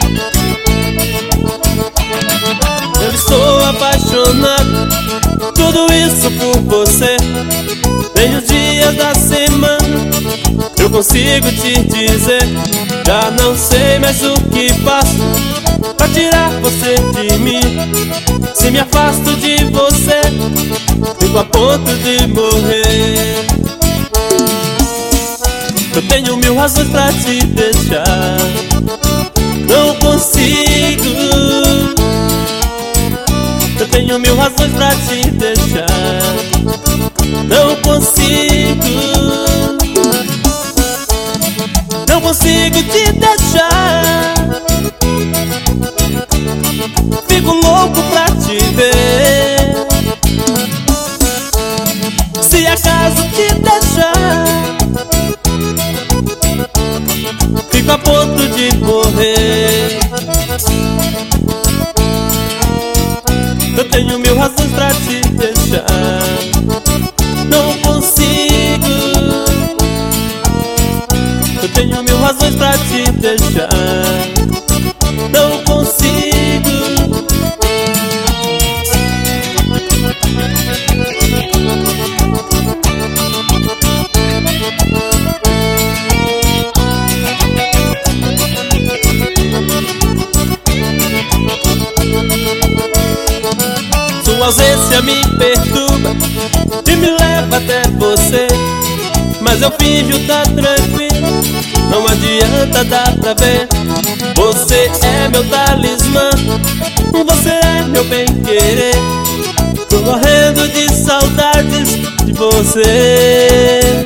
Eu estou apaixonado, tudo isso por você. Nem os dias da semana eu consigo te dizer. Já não sei mais o que faço pra tirar você de mim. Se me afasto de você, fico a ponto de morrer. Eu tenho mil razões pra te deixar, não consigo. Eu tenho mil razões pra te deixar, não consigo. Não consigo te deixar, fico louco pra te ver. Se acaso te deixar, fico a ponto de morrer. Eu tenho mil razões pra te deixar, não consigo. Eu tenho mil razões pra te deixar, não consigo. Sua ausência me perturba e me leva até você, mas eu finjo tá tranquilo, não adianta, dá pra ver. Você é meu talismã, você é meu bem-querer. Tô morrendo de saudades de você.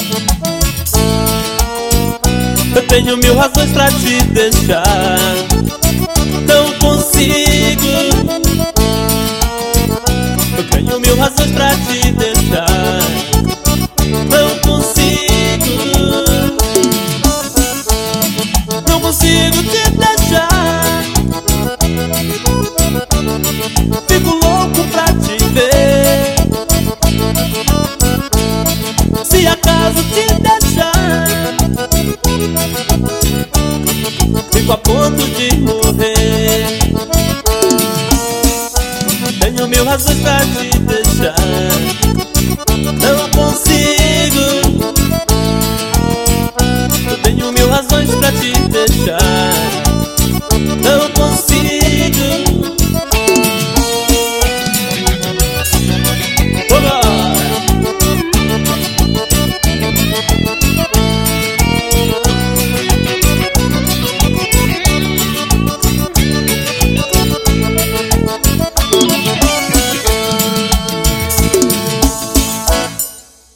Eu tenho mil razões pra te deixar, não consigo. Eu tenho mil razões pra te deixar, não consigo. Não consigo te deixar, fico louco pra te ver. Se acaso te deixar, fico a ponto de morrer. Tenho mil razões pra te deixar, não consigo. Eu tenho mil razões pra te deixar,